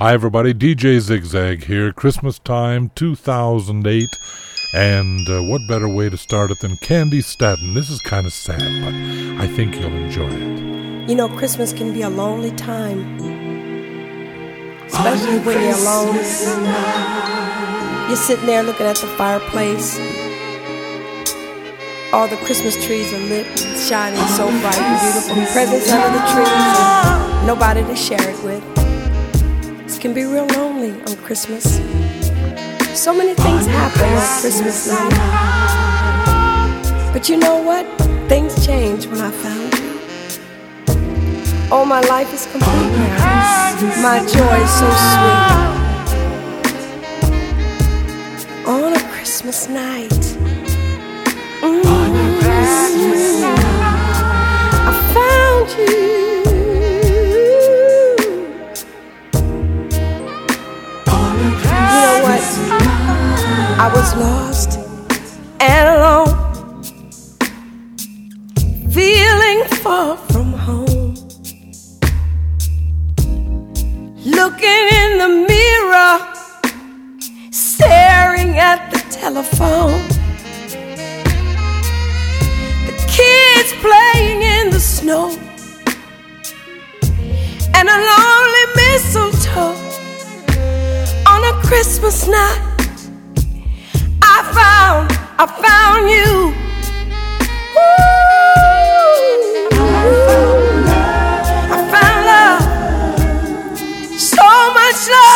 Hi everybody, DJ Zigzag here, Christmas time 2008, and what better way to start it than Candy Staton. This is kind of sad, but I think you'll enjoy it. You know, Christmas can be a lonely time, especially when you're alone. You're sitting there looking at the fireplace. All the Christmas trees are lit, shining so bright and beautiful. Presents under the trees, and nobody to share it with. It can be real lonely on Christmas. So many things happen on Christmas night. But you know what? Things changed when I found you. Oh, my life is complete now. My joy is so sweet. On a Christmas night, I found you. I was lost and alone, feeling far from home, looking in the mirror, staring at the telephone, the kids playing in the snow, and a lonely mistletoe on a Christmas night. I found you. Ooh, I found love, so much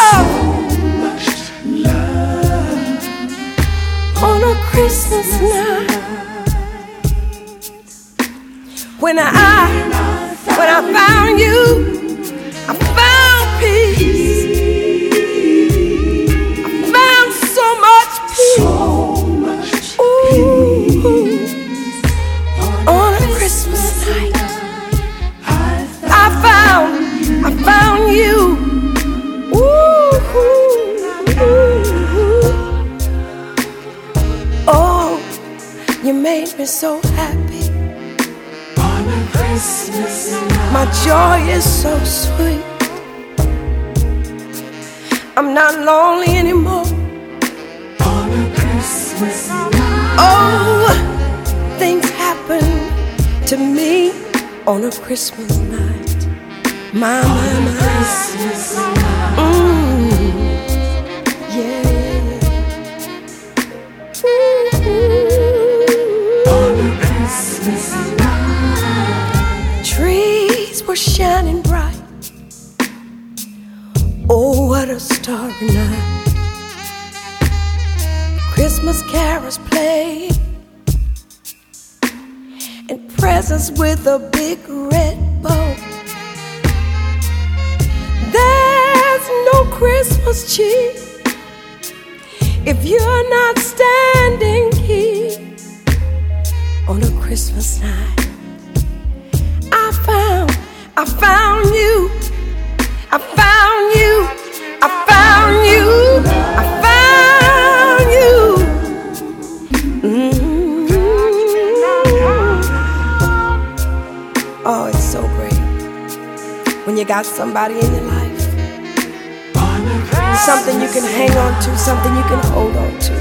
love, on a Christmas night. When I found you, I found peace. I found so much peace. On a Christmas night, I found you. Oh, you made me so happy. On a Christmas night, my joy is so sweet. I'm not lonely anymore. On a Christmas night. Oh, things happen to me on a Christmas night. My. Yeah. On a Christmas night. Trees were shining bright. Oh, what a starry night. Christmas carols play, and presents with a big red bow. There's no Christmas cheer if you're not standing here on a Christmas night. I found you. I found you. I found you. I found you. Oh, it's so great when you got somebody in your life, something you can hang on to, something you can hold on to.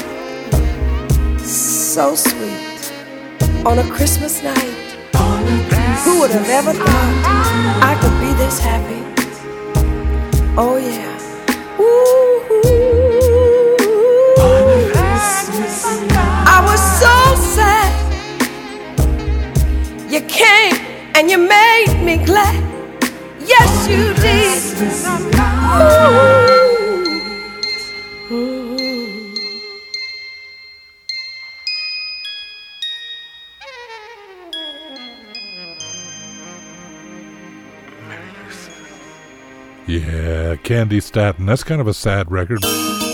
So sweet on a Christmas night. Who would have ever thought I could be this happy? Oh yeah. I was so sad. You came and you made me glad. Yes, you did. Yeah, Candy Staton. That's kind of a sad record.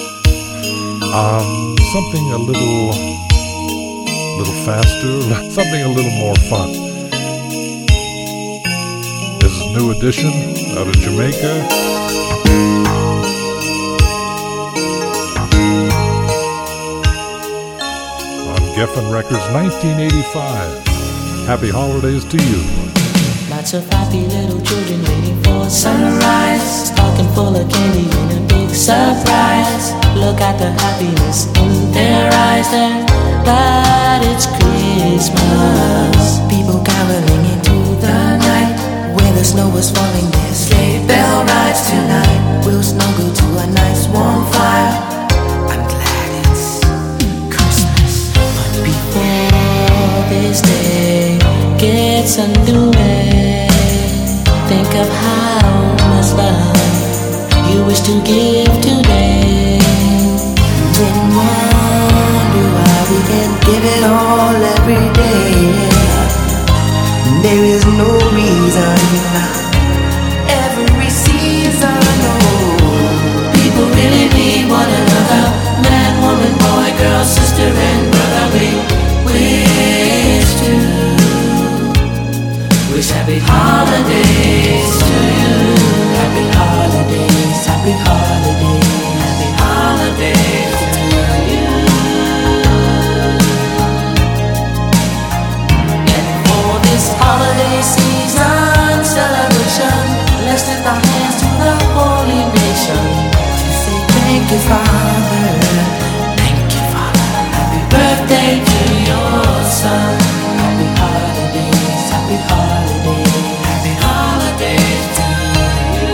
Something a little faster, something a little more fun. This is New Edition out of Jamaica. On Geffen Records, 1985. Happy holidays to you. Lots of happy little children waiting for sunrise, talking full of candy and a big surprise. Look at the happiness in their eyes. They're glad it's Christmas. People caroling into the night where the snow was falling. Their sleigh bell rides tonight. We'll snuggle to a nice warm fire. I'm glad it's Christmas. But before this day gets underway, think of how much love you wish to give today. Then wonder why we can't give it all every day. There is no reason every season, no. People really need one another. Man, woman, boy, girl, sister, and brother. We wish to wish happy holidays to you. Happy holidays, happy holidays, happy holidays to you. And for this holiday season celebration, let's lift our hands to the holy nation to say thank you, Father. Thank you, Father. Happy birthday to your son. Happy holidays, happy holidays, happy holidays to you.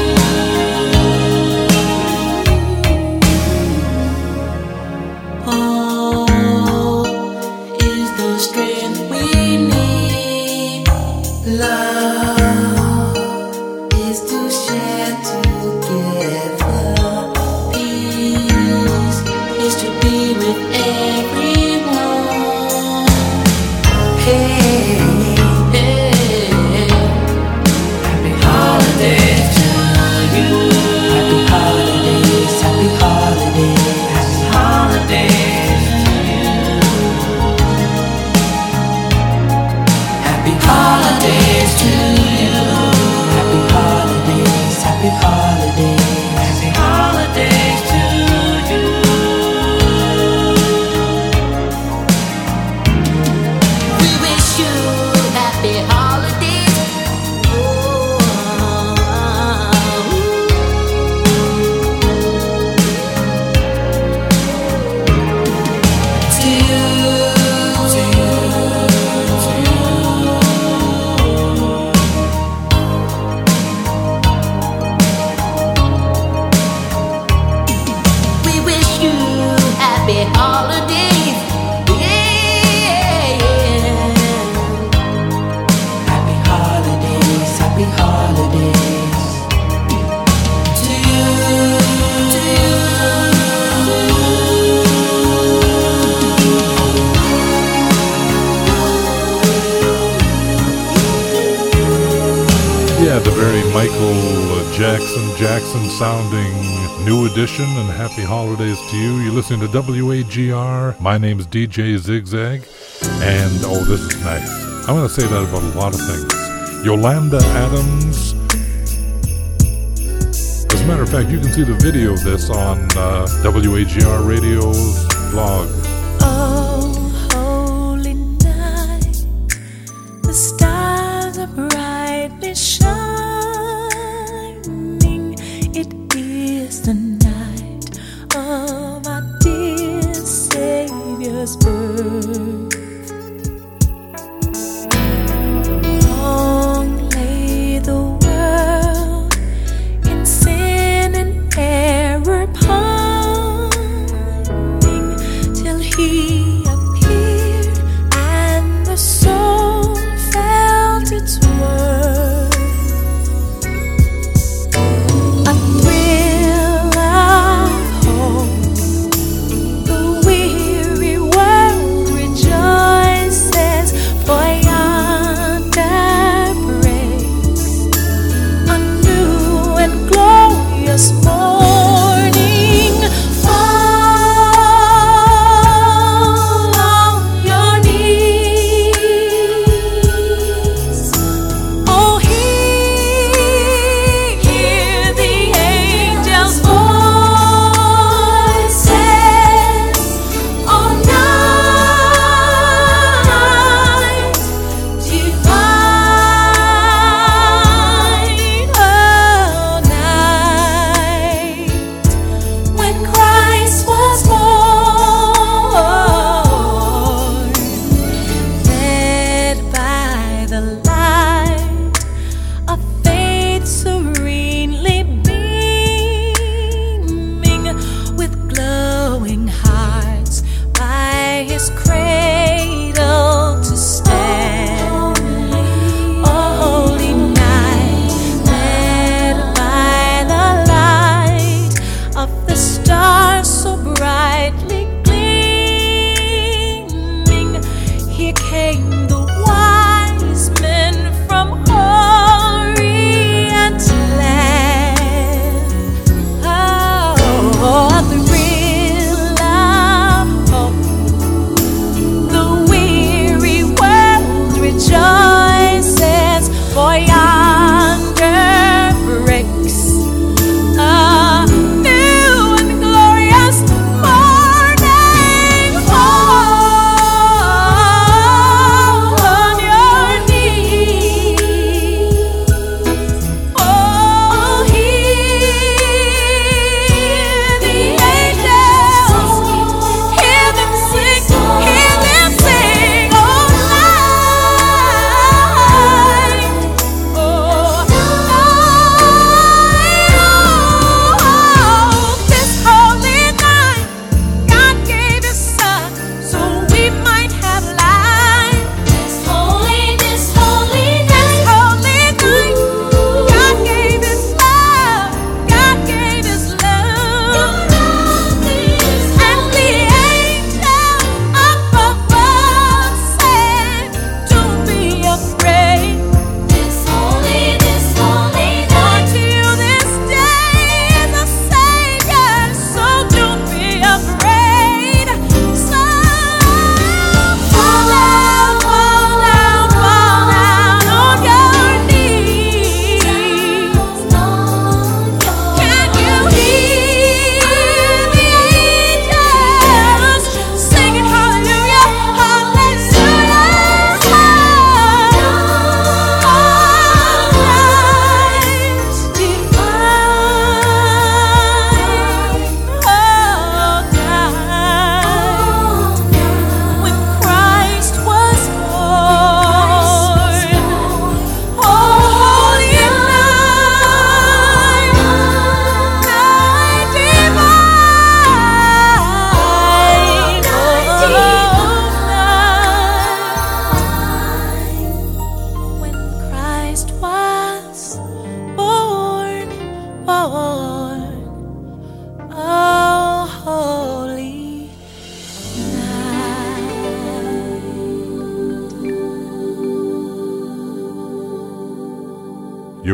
Oh, is the strength we need. Love is to share together. Peace is to be with everyone. Hey, hey, happy holidays to you. Happy holidays, happy holidays, happy holidays to you. Happy holidays to you. Happy holidays, happy holidays, happy holidays to you. We wish you happy holidays. To you, to you, to you. We wish you happy holidays. Yeah, yeah. Happy holidays, happy holidays. To you, to you. Yeah, the very Michael Jackson sounding new edition, and happy holidays to you. You're listening to WAGR. My name is DJ Zigzag, and oh, this is nice. I'm going to say that about a lot of things. Yolanda Adams. As a matter of fact, you can see the video of this on WAGR Radio's blog. Oh, holy night, the stars are brightly shining. It is the night of our dear Savior's birth. Long lay the world in sin and error pining, till He appeared and the soul felt its worth. A thrill of hope, the weary world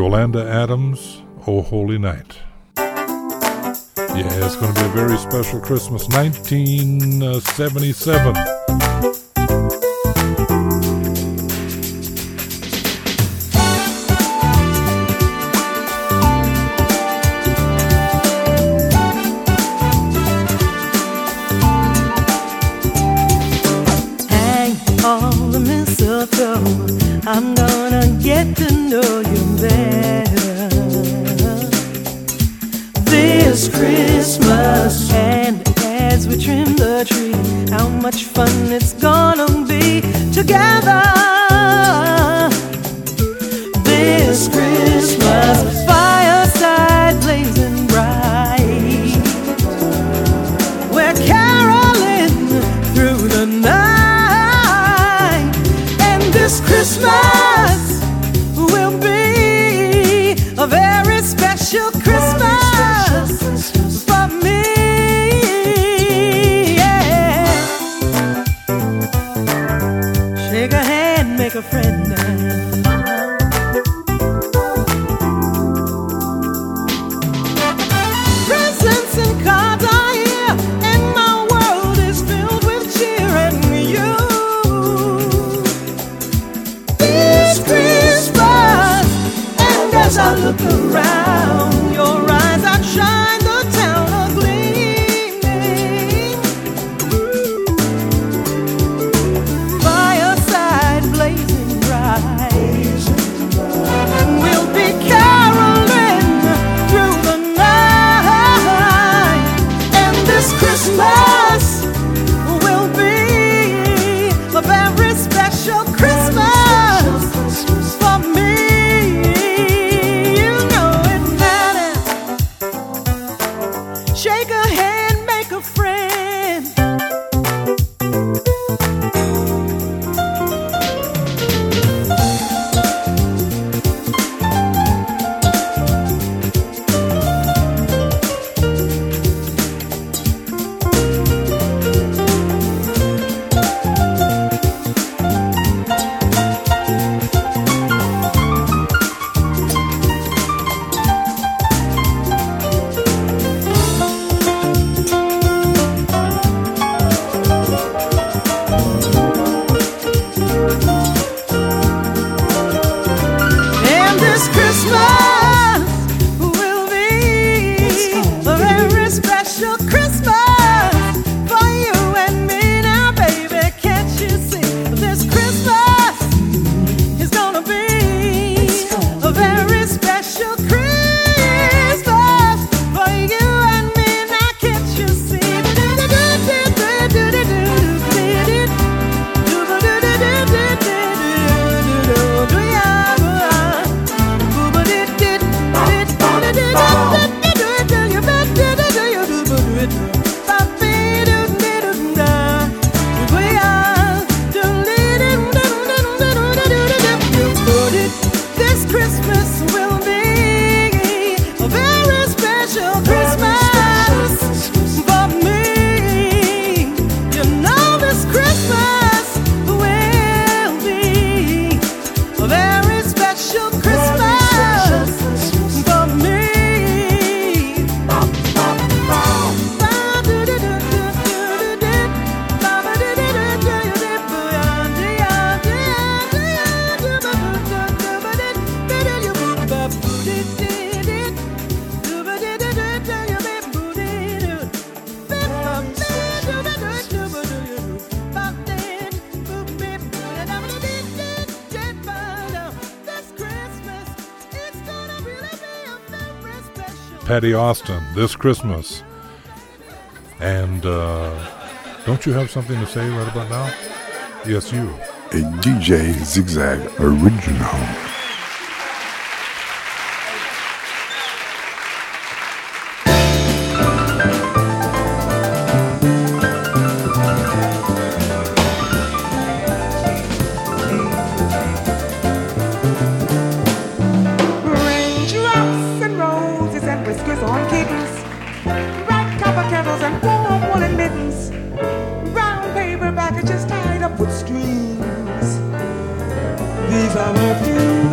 Yolanda Adams, Oh Holy Night. Yeah, it's going to be a very special Christmas, 1977. I'm gonna get to know you better this Christmas. And as we trim the tree, how much fun it's gonna be together this Christmas. Fireside blazing bright, we're caroling through the night. This Christmas will be a very special Christmas for me. Yeah. Shake a hand, make a friend now. Presents and cards are here, and my world is filled with cheer and you. As I look around, your eyes outshine the town of gleaming. Fireside blazing bright, we'll be caroling through the night. And this Christmas will be a very special Christmas for me. Shake a hand, make a friend. Patty Austin, This Christmas. And don't you have something to say right about now? Yes, you. A DJ Zigzag original. These are my few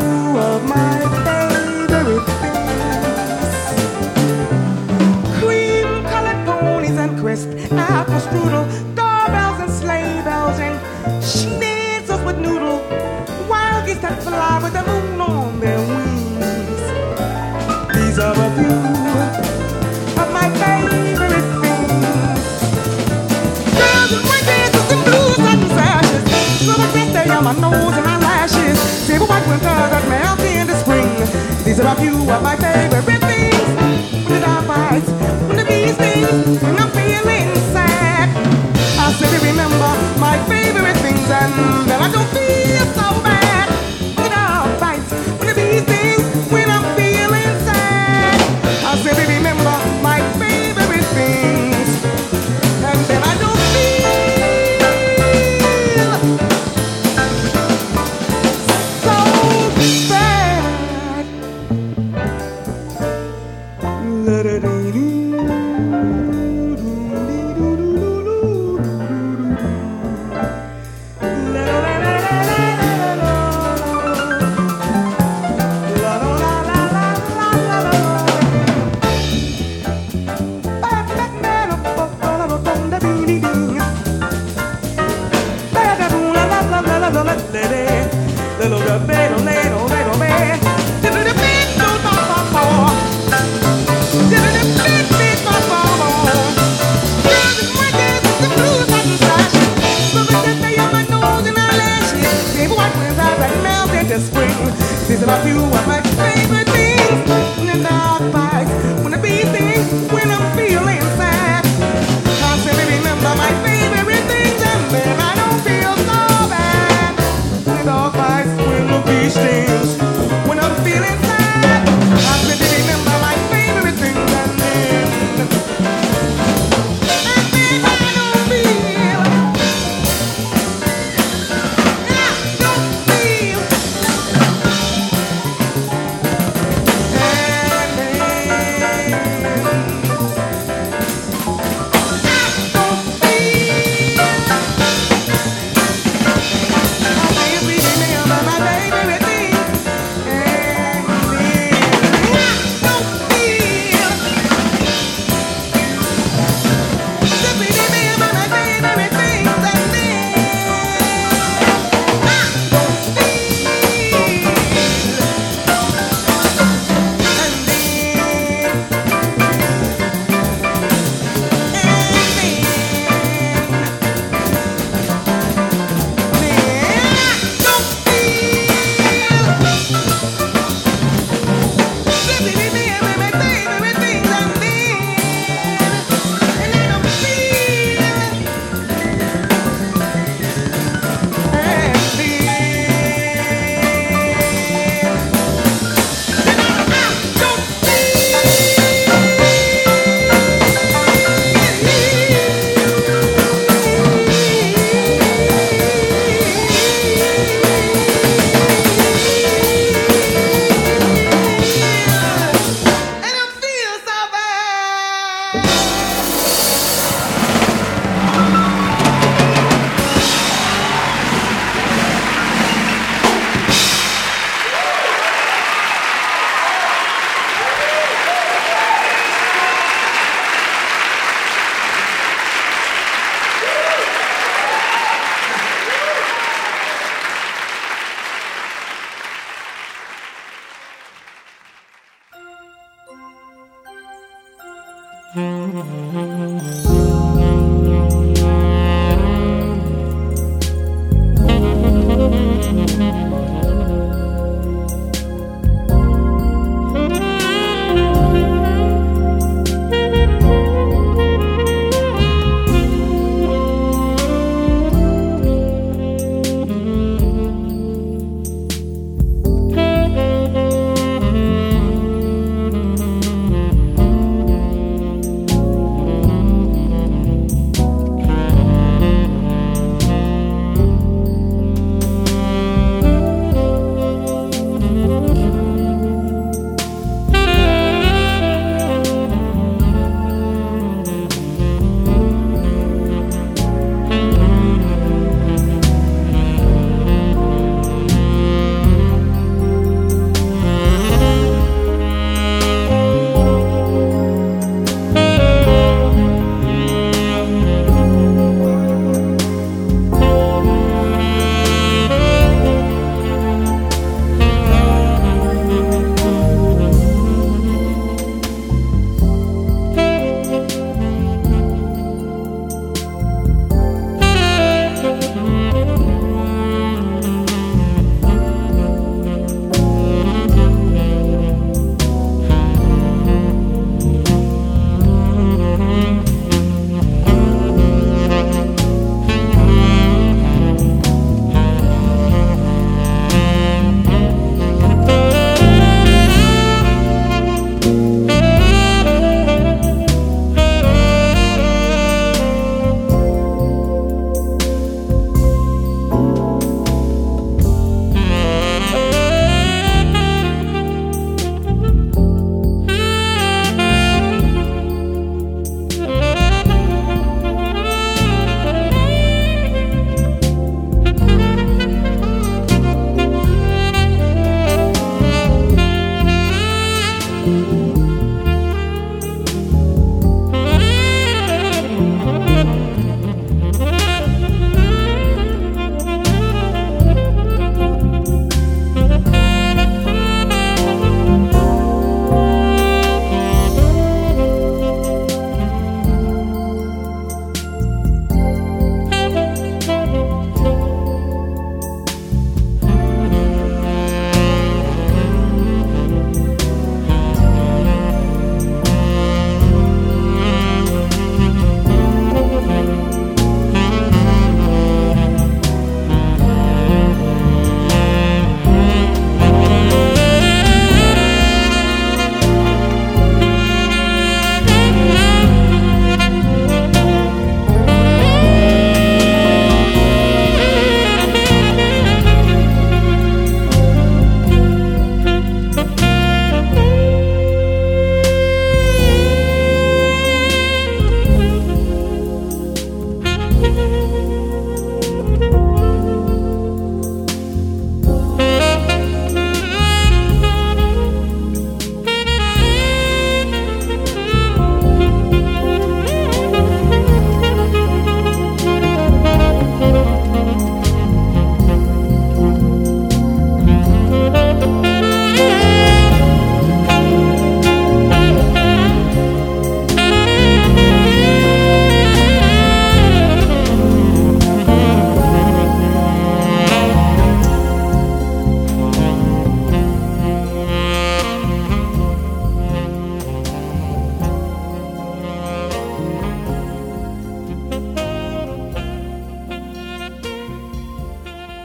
apple strudel, doorbells and sleigh bells, and schnitzels with noodle, wild geese that fly with the moon on their wings. These are a few of my favorite things. Girls in white dresses and blue satin sashes, silver dress day on my nose and my lashes, silver white winter that melts into spring. These are a few of my favorite things. When the dog bites, when the bee stings, when I'm feeling sad, I simply remember my favorite things, and then I don't feel so bad. When the dog bites, when the bee stings, when I'm feeling sad, I simply remember my favorite things, and then I don't feel so bad. These are a few of my favorite things. When the dog bites, when the bee stings, when I'm feeling sad, I simply remember my favorite things, and then I don't feel so bad. When the dog bites, when the bee stings, when I'm feeling sad, I simply remember my favorite things, and then I don't feel.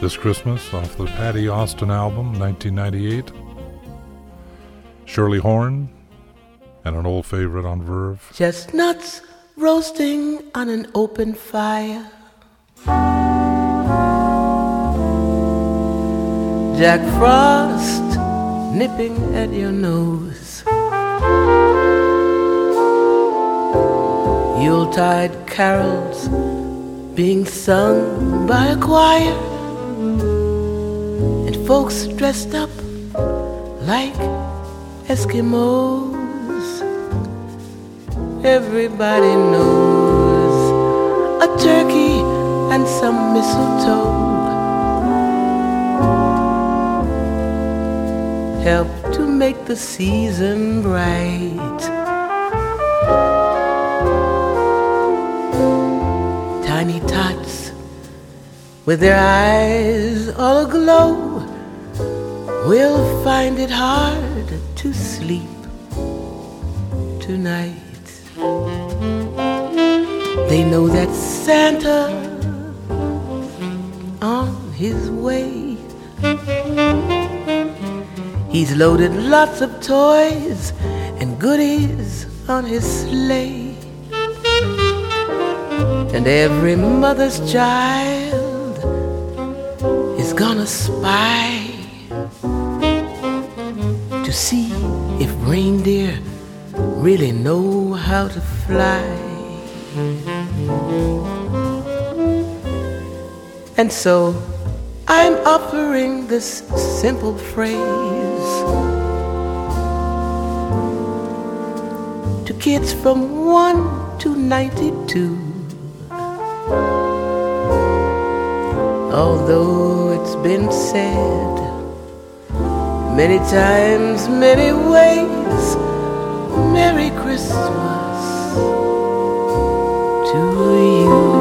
this Christmas off the Patty Austin album, 1998. Shirley Horn, and an old favorite on Verve. Chestnuts roasting on an open fire. Jack Frost nipping at your nose. Yuletide carols being sung by a choir, and folks dressed up like Eskimos. Everybody knows a turkey and some mistletoe help to make the season bright. Tiny tots with their eyes all aglow will find it hard to sleep tonight. They know that Santa's on his way. He's loaded lots of toys and goodies on his sleigh. And every mother's child is gonna spy to see if reindeer really know how to fly. And so I'm offering this simple phrase to kids from 1 to 92. Although it's been said many times, many ways, Merry Christmas to you.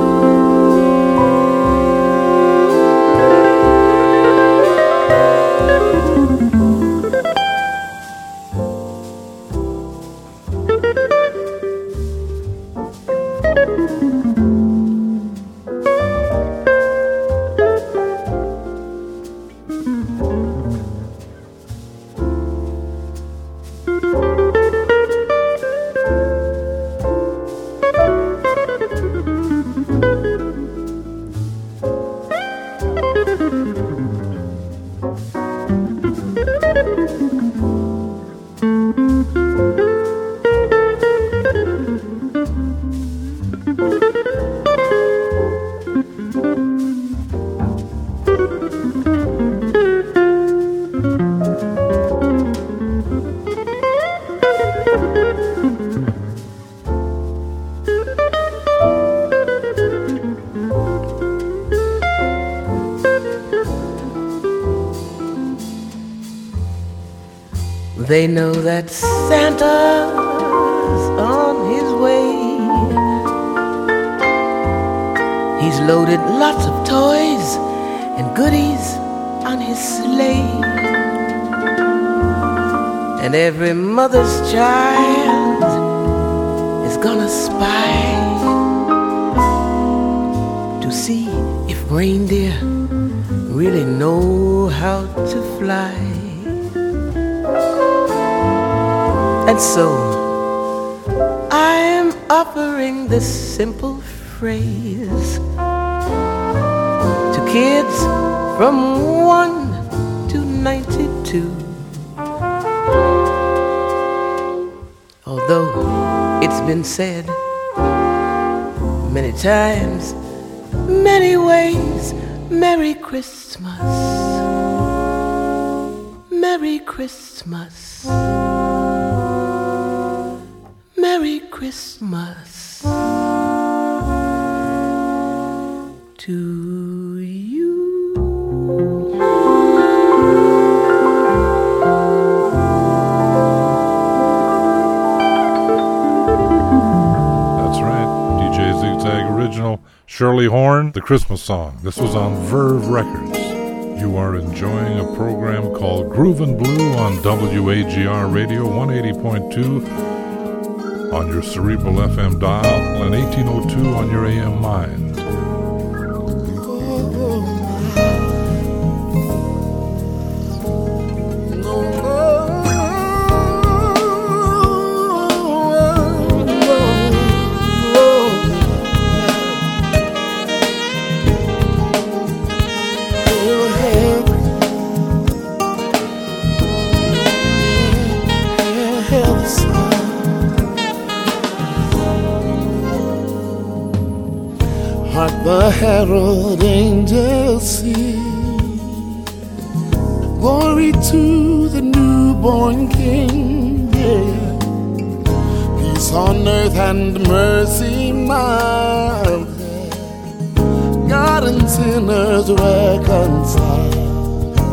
They know that Santa's on his way. He's loaded lots of toys and goodies on his sleigh. And every mother's child is gonna spy to see if reindeer really know how to fly. And so I'm offering this simple phrase to kids from 1 to 92. Although it's been said many times, many ways, Merry Christmas, Merry Christmas, Merry Christmas to you. That's right, DJ Zigzag original, Shirley Horn, the Christmas song. This was on Verve Records. You are enjoying a program called Groovin' Blue on WAGR Radio 180.2 on your Cerebral FM dial and 1802 on your AM mind. Hark the herald angels sing, glory to the newborn King, yeah. Peace on earth and mercy mild, God and sinners reconciled.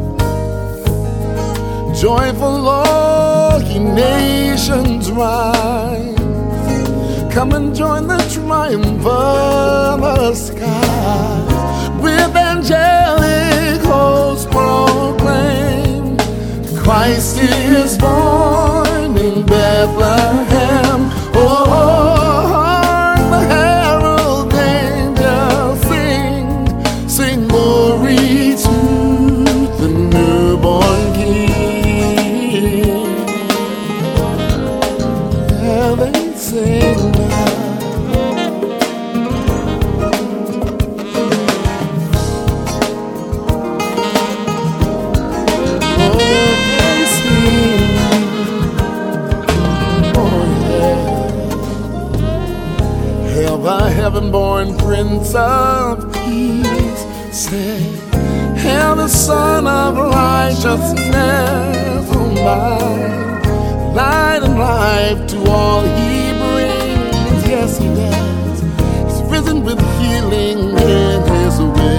Joyful all ye nations rise, come and join the triumph of the skies. With angelic hosts proclaim, Christ is born in Bethlehem. Oh, hark the herald angels sing, sing glory to the newborn King. Yeah, they sing now. The heaven-born Prince of Peace said, hail the Son of Righteousness, oh my, light and life to all he brings. Yes, he does. He's risen with healing in his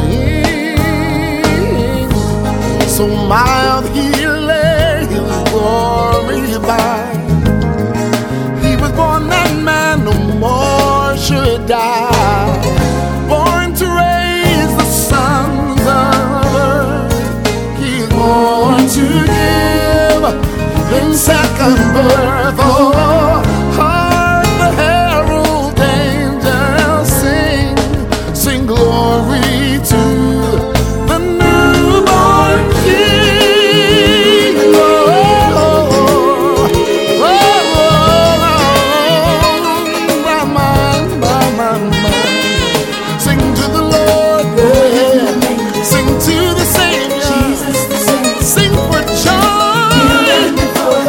wings. So mild he lay his glory by. He was born that man no more should die, born to raise the sons of earth. He's born to give them second birth. Oh, hark the herald angels sing, sing glory to the newborn King. Oh, oh, oh, oh, sing to the Lord, yeah. Sing to the Savior, sing for joy. Oh,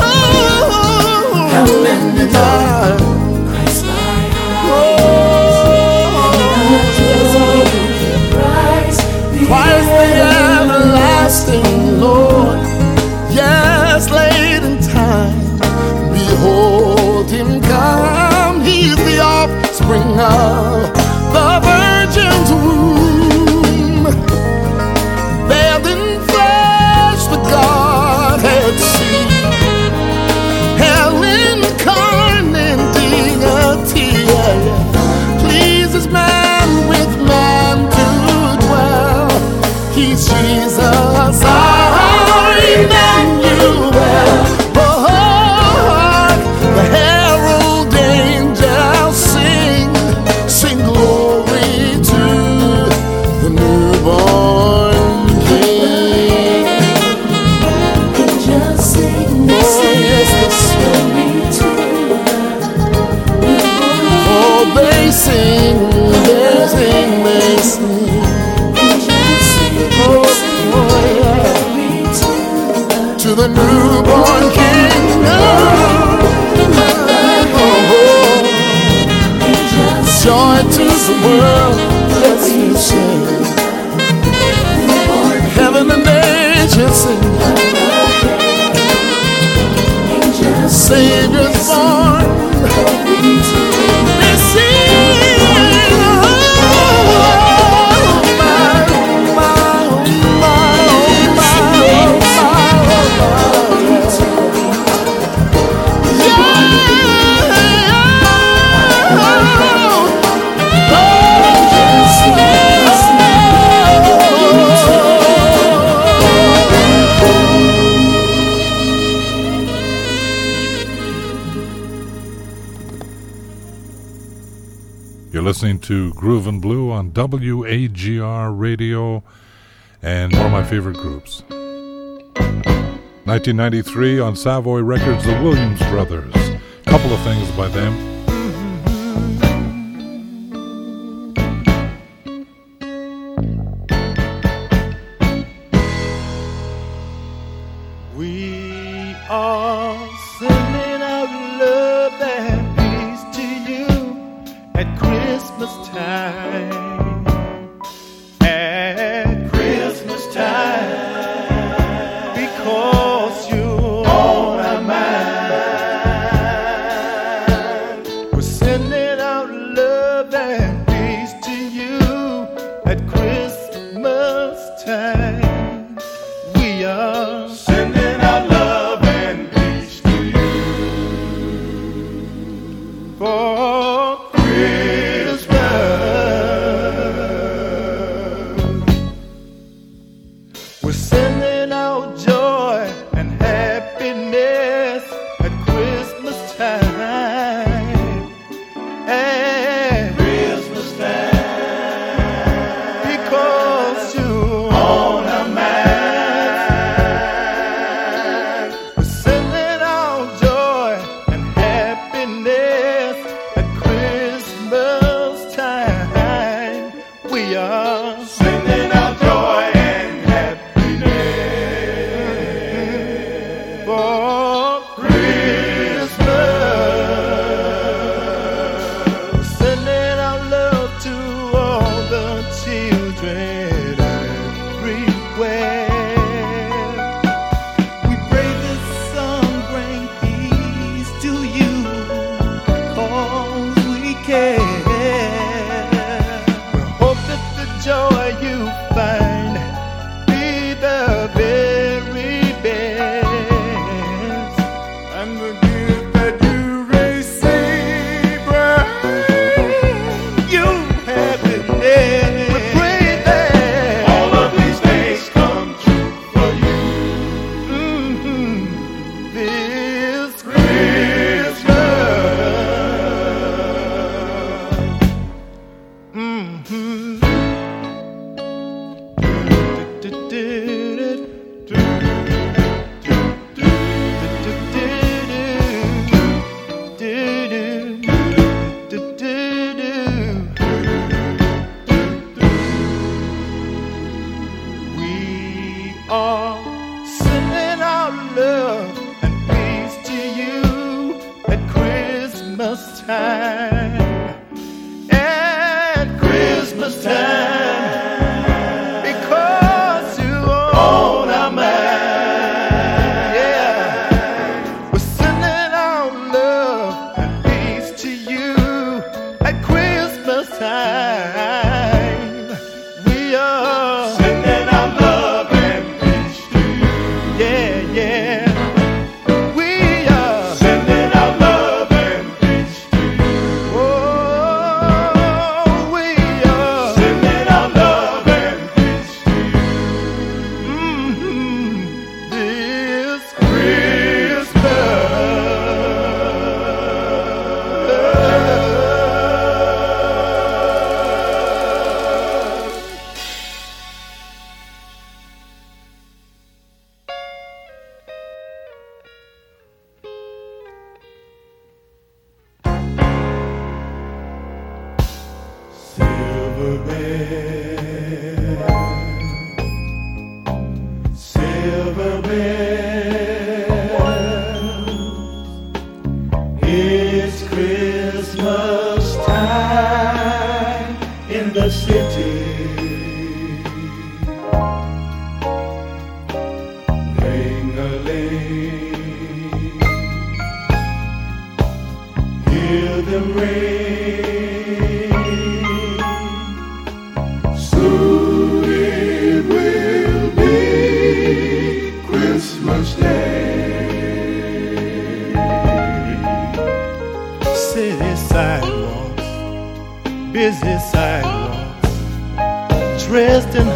Christ the everlasting Lord, yes, late in time, behold him come. He's the offspring of the Virgin's womb, veiled in flesh, the Godhead see, hell incarnate dignity, pleases man with man to dwell. He's Jesus, our Emmanuel. Oh, the herald angels sing, sing glory to the newborn King. Angels sing, Oh, yes, they sing. Oh, they sing, they sing, they sing. Oh, yeah. To the newborn King. Oh, joy to the world, let's sing. Heaven and angels sing. Savior's born. They sing. You're listening to Groove and Blue on WAGR Radio and one of my favorite groups. 1993 on Savoy Records, the Williams Brothers. Couple of things by them. We are sending out love and peace to you at Christmas time. sending out love and peace to you at Christmas time. We are sending out love and peace to you for Christmas. We're sending out joy and happiness at Christmas time. At Christmas time, because you're on our mind. We're sending out joy and happiness at Christmas time. We are sending out joy and happiness for Christmas. Sending out love to all the children everywhere. We pray this song bring peace to you, 'cause we care. We hope that the joy you find be the very best, and the gift that you receive bring you happiness. We pray that all of these things come true for you. This we are sending out love and peace to you at Christmas time. At Christmas time, because you're on our mind. Yeah, we're sending out love and peace to you at Christmas time. We are sending out love and peace to you. Yeah, yeah. We are sending out love and peace to you. Oh, we are sending out love and peace to you. This Silver bells, it's Christmas time in the city. Ring-a-ling, hear them ring. Soon it will be Christmas Day. City sidewalks, busy sidewalks, dressed in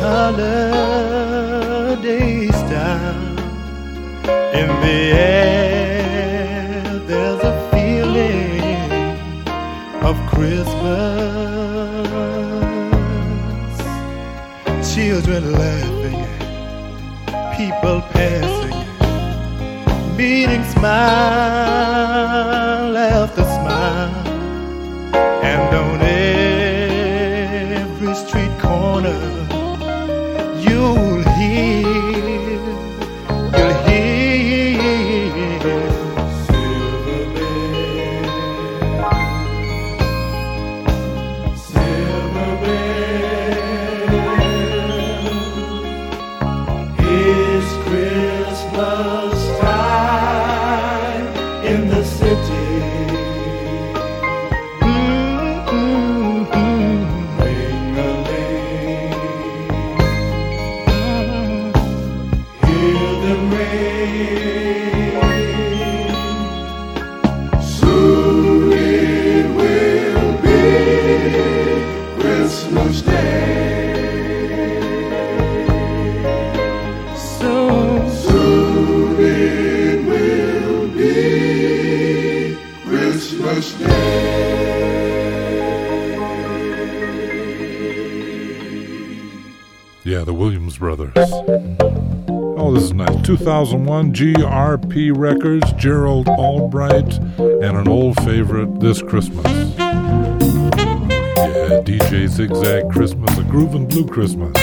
holiday style. In the air, there's a feeling of Christmas. Children laughing, people passing, meeting smile after smile. And on every street corner, you'll hear silver bells, silver bells. It's Christmas time in the city. Yeah, the Williams Brothers. Oh, this is nice. 2001 GRP Records, Gerald Albright, and an old favorite, This Christmas. Yeah, DJ Zigzag Christmas, a groove and blue Christmas.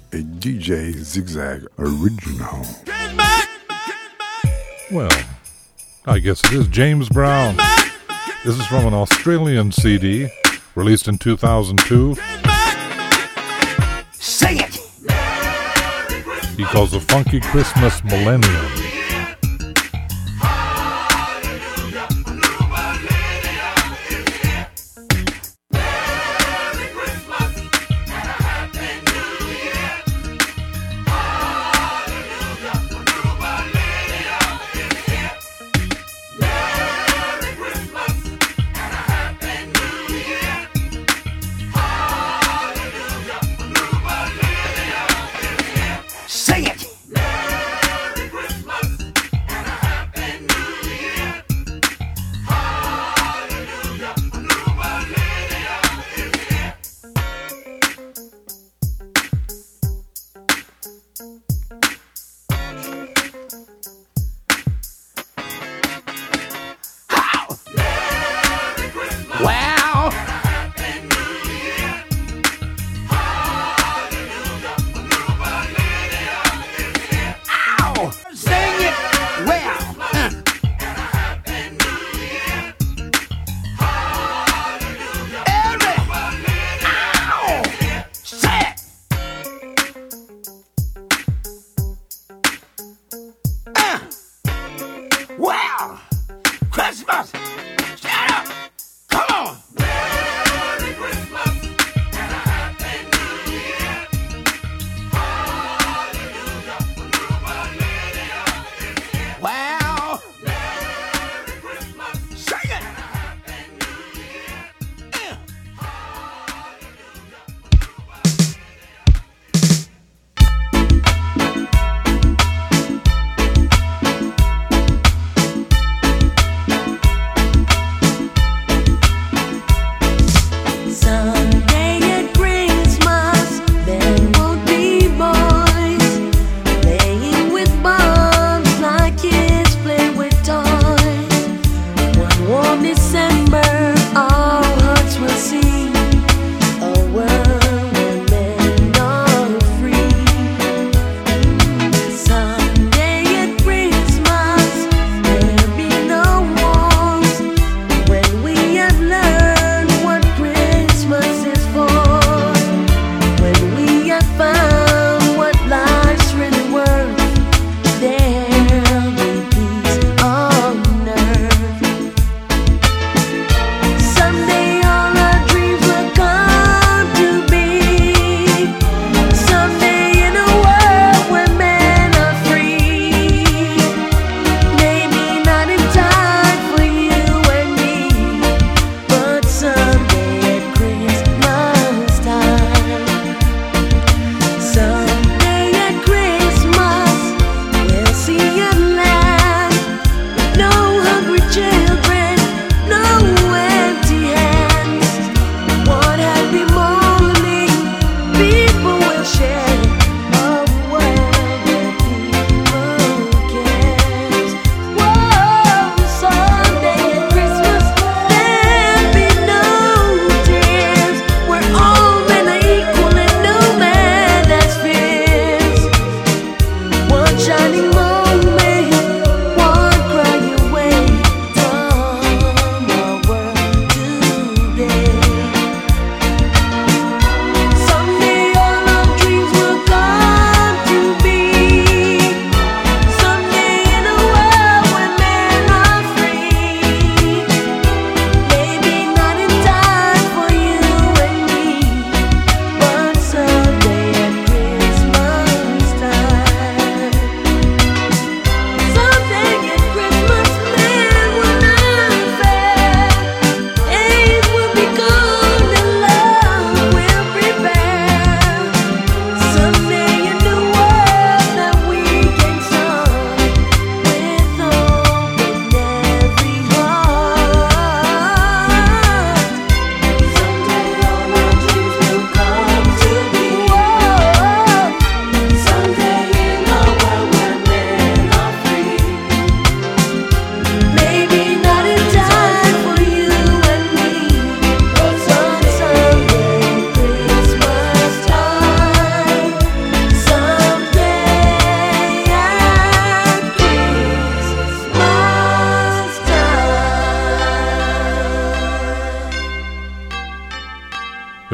a DJ Zigzag original. Well, I guess it is James Brown. This is from an Australian CD released in 2002. Sing it! He calls the Funky Christmas Millennium. Sing it! Merry Christmas!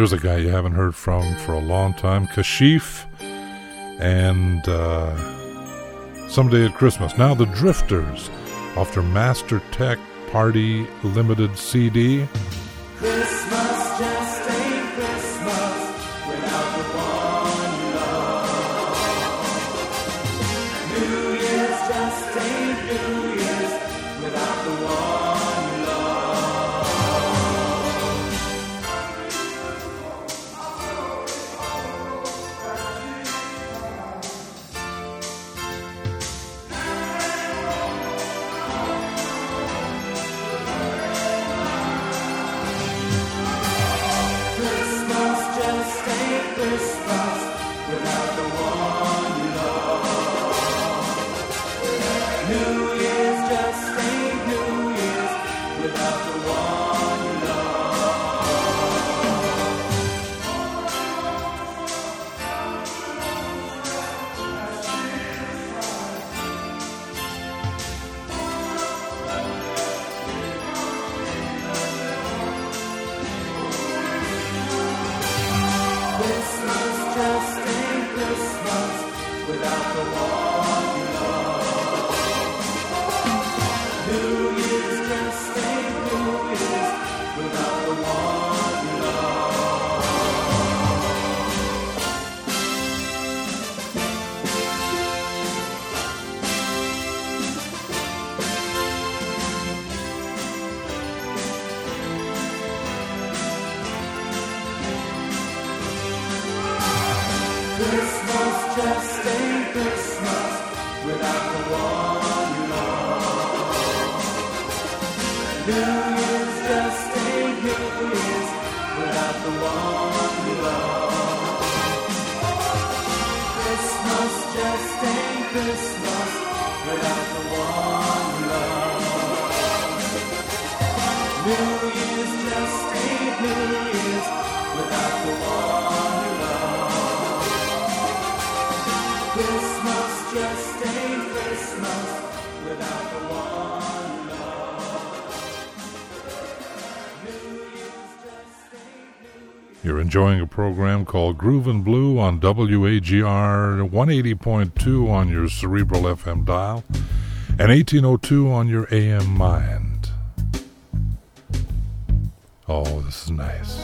Here's a guy you haven't heard from for a long time, Kashif, and Someday at Christmas. Now the Drifters, off their Master Tech Party Limited CD. Christmas just ain't Christmas without the one you love. New Year's just ain't New Year's without the one you You're enjoying a program called Groovin' Blue on WAGR 180.2 on your Cerebral FM dial and 1802 on your AM mind. Oh, this is nice.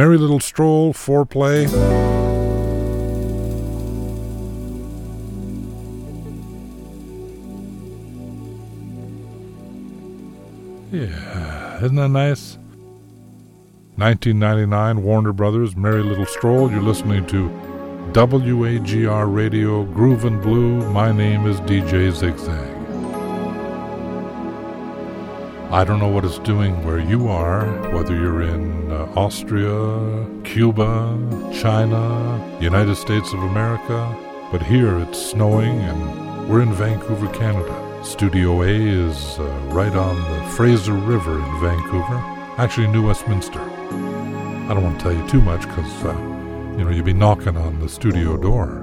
Merry Little Stroll, Foreplay. Yeah, isn't that nice? 1999, Warner Brothers, Merry Little Stroll. You're listening to WAGR Radio, Groovin' Blue. My name is DJ Zigzag. I don't know what it's doing where you are, whether you're in Austria, Cuba, China, United States of America, but here it's snowing and we're in Vancouver, Canada. Studio A is right on the Fraser River in Vancouver, actually New Westminster. I don't want to tell you too much because, you'd be knocking on the studio door.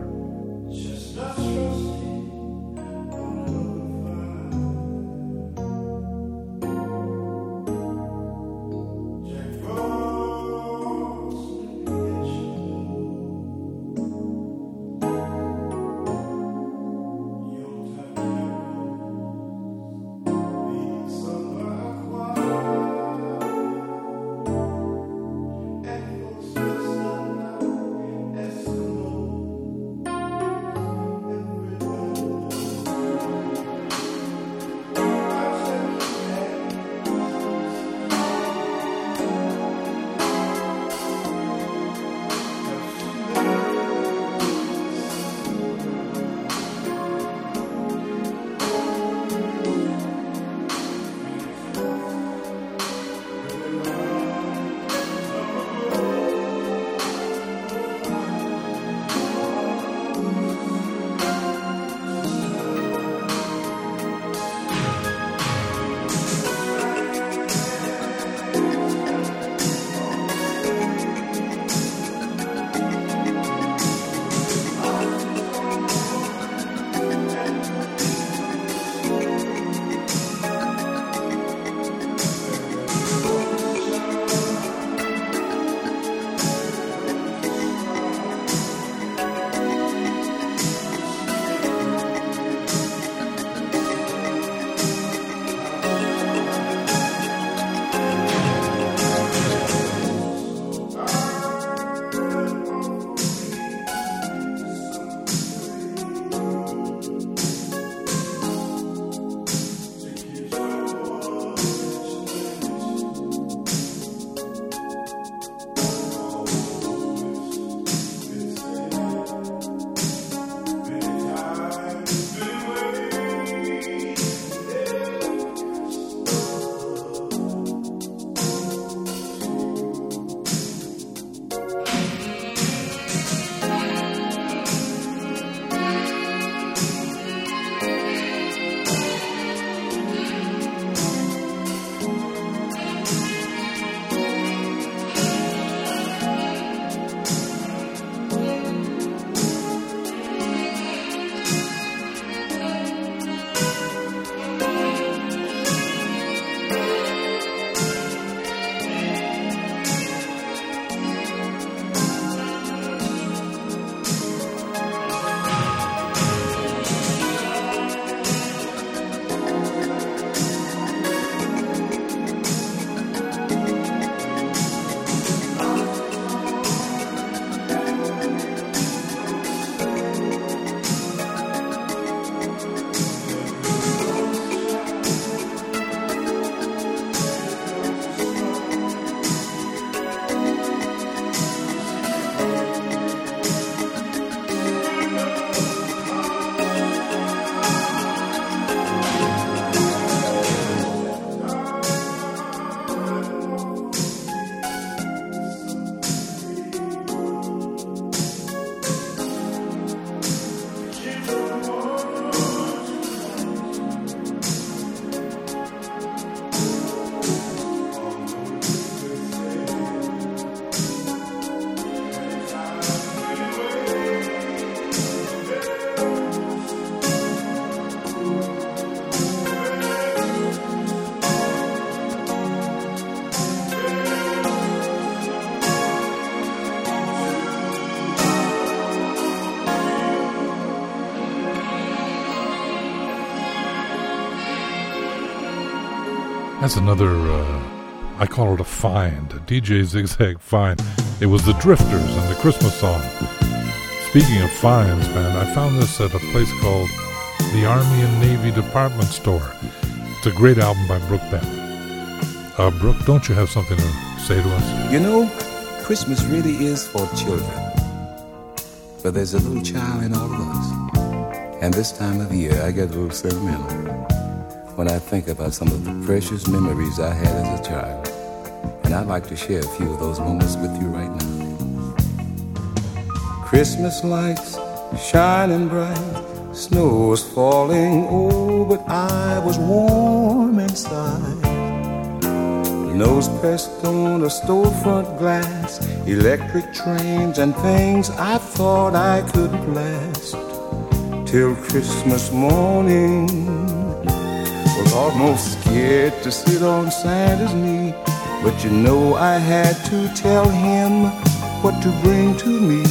That's another, I call it a find, a DJ Zigzag find. It was the Drifters and the Christmas song. Speaking of finds, man, I found this at a place called the Army and Navy Department Store. It's a great album by Brooke Benton. Brooke, don't you have something to say to us? You know, Christmas really is for children. But there's a little child in all of us. And this time of year, I get a little sentimental when I think about some of the precious memories I had as a child. And I'd like to share a few of those moments with you right now. Christmas lights shining bright, snow was falling, oh, but I was warm inside. Nose pressed on a storefront glass, electric trains and things I thought I couldn't last. Till Christmas morning, was almost scared to sit on Santa's knee. But you know I had to tell him what to bring to me.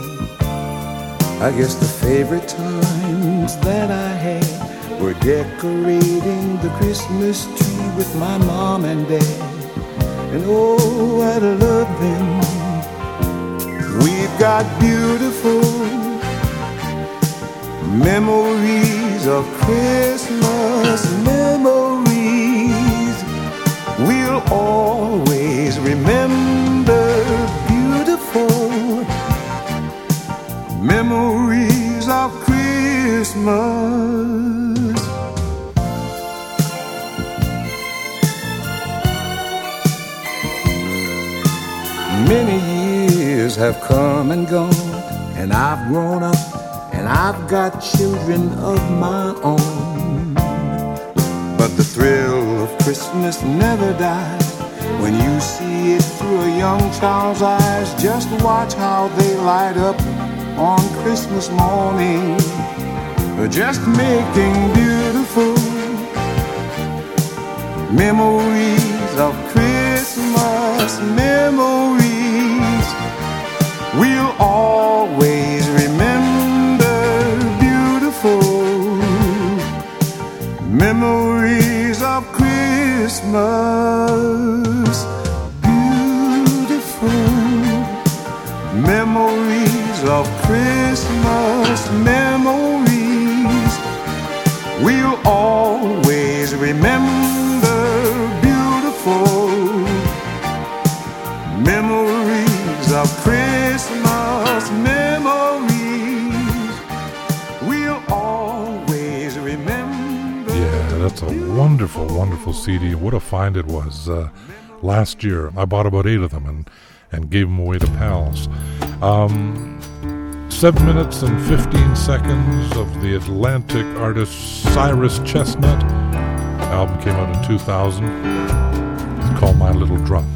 I guess the favorite times that I had were decorating the Christmas tree with my mom and dad. And oh, I love them. We've got beautiful memories of Christmas, memories we'll always remember. Beautiful memories of Christmas. Many years have come and gone, and I've grown up, and I've got children of my own. But the thrill of Christmas never dies when you see it through a young child's eyes. Just watch how they light up on Christmas morning, just making beautiful memories of Christmas, memories we'll always remember. Beautiful memories of Christmas, beautiful memories of Christmas, memories we'll always remember. Beautiful memories of Christmas, memories we'll always remember. Yeah, that's a wonderful, wonderful CD. What a find it was. Last year, I bought about 8 of them and gave them away to pals. 7 minutes and 15 seconds of the Atlantic artist Cyrus Chestnut. The album came out in 2000. It's called My Little Drum.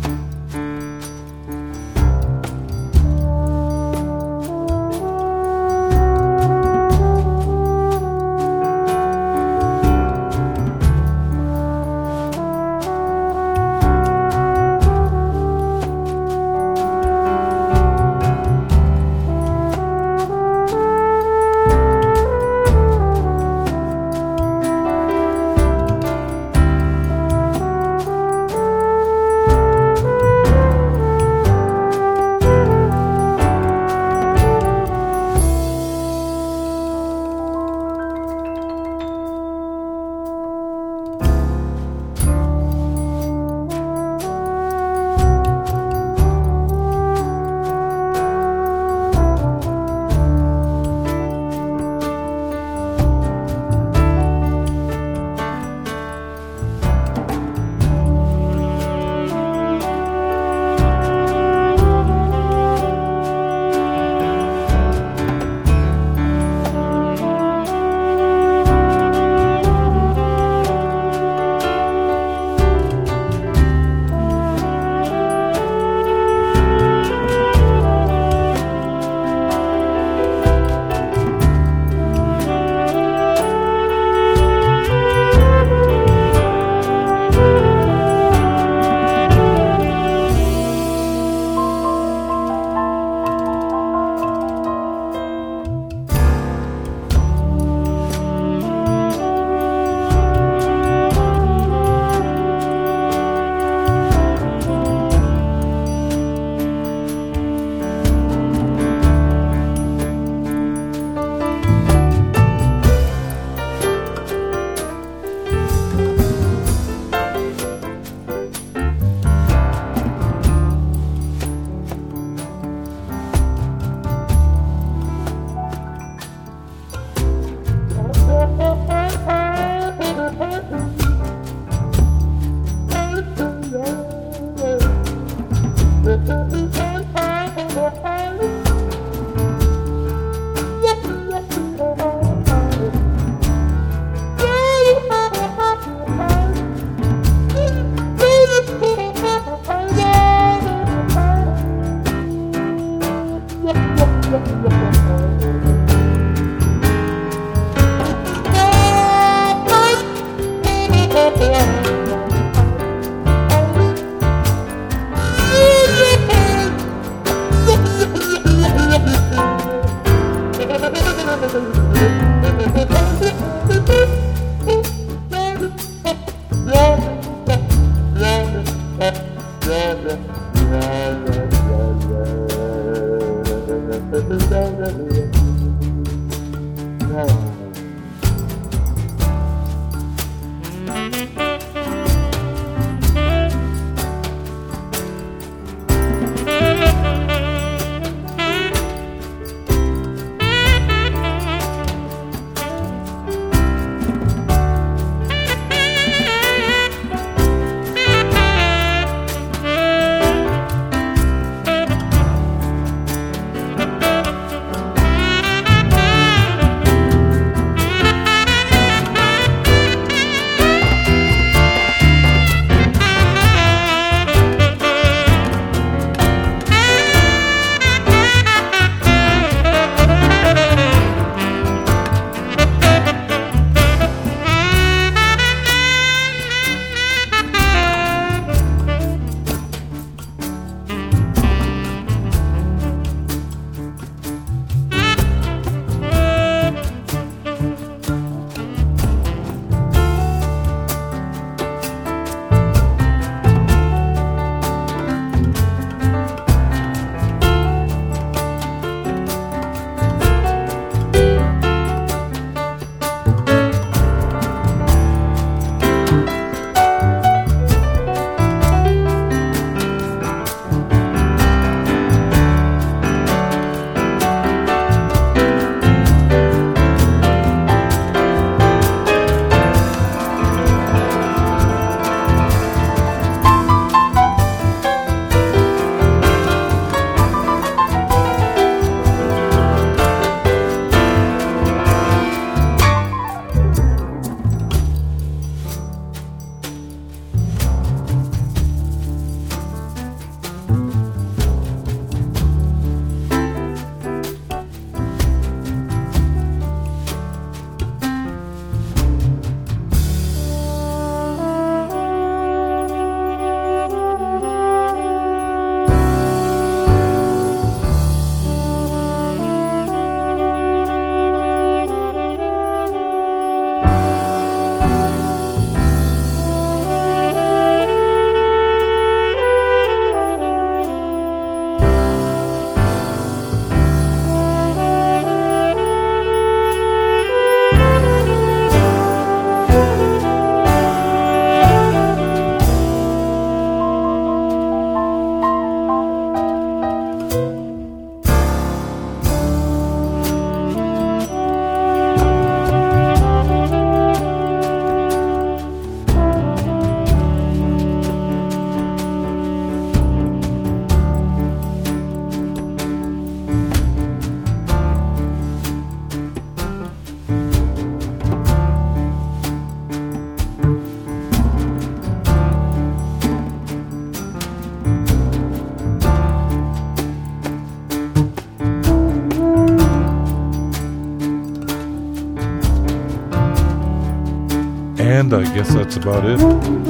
And I guess that's about it.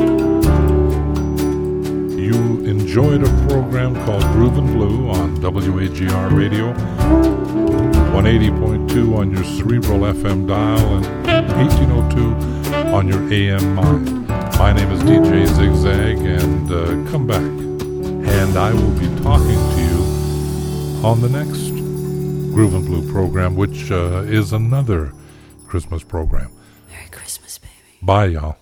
You enjoyed a program called Groovin' Blue on WAGR Radio, 180.2 on your Cerebral FM dial, and 1802 on your AM mind. My name is DJ Zigzag, and come back, and I will be talking to you on the next Groovin' Blue program, which is another Christmas program. Merry Christmas, baby. Bye, y'all.